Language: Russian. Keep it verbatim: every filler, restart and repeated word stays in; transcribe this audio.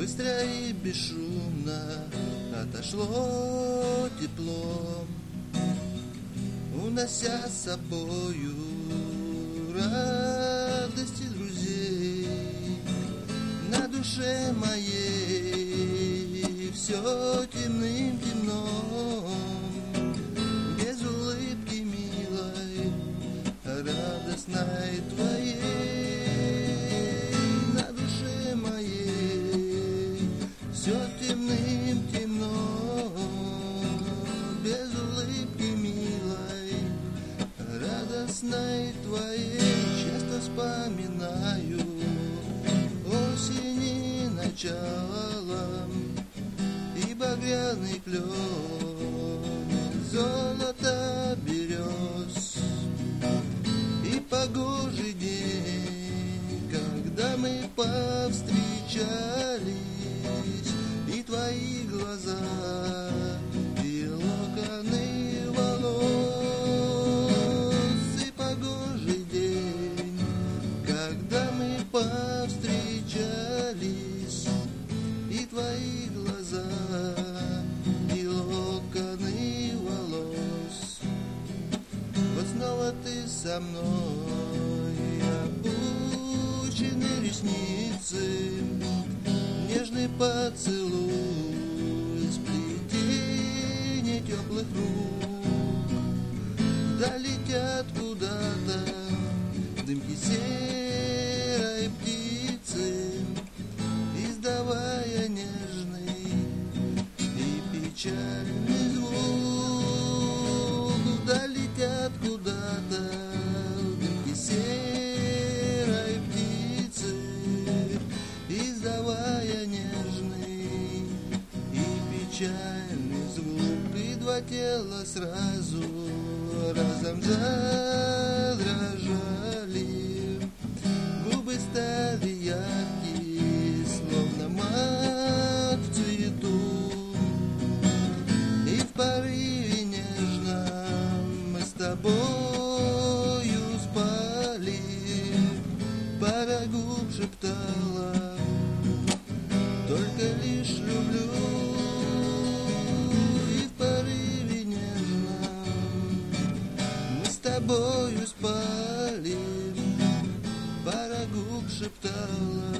Быстро и бесшумно отошло тепло, унося с собою радости друзей. На душе моей все темным-темно, без улыбки милой, радостной твоей. На душе моей все темным-темно, без улыбки милой, радостной твоей. Часто вспоминаю осени начало и багряный клен, золото берез, и погожий день, когда мы повстречались, и твои глаза, и локоны волос, и погожий день, когда мы повстречались, и твои глаза, и локоны волос. Вот снова ты со мной, опущены ресницы, нежный поцелуй, сплетение теплых рук. Вдаль летят куда-то дымки серой птицы, издавая нежный и печальный звук. Вдаль летят куда-то дымки серой птицы, издавая нежный и печальный звук. И два тела сразу разом задрожали, губы стали яркие, словно мак в цвету. И в порыве нежном мы с тобою спали, пара губ шептала только лишь люблю. И в порыве нежном мы с тобою спали, пара губ шептала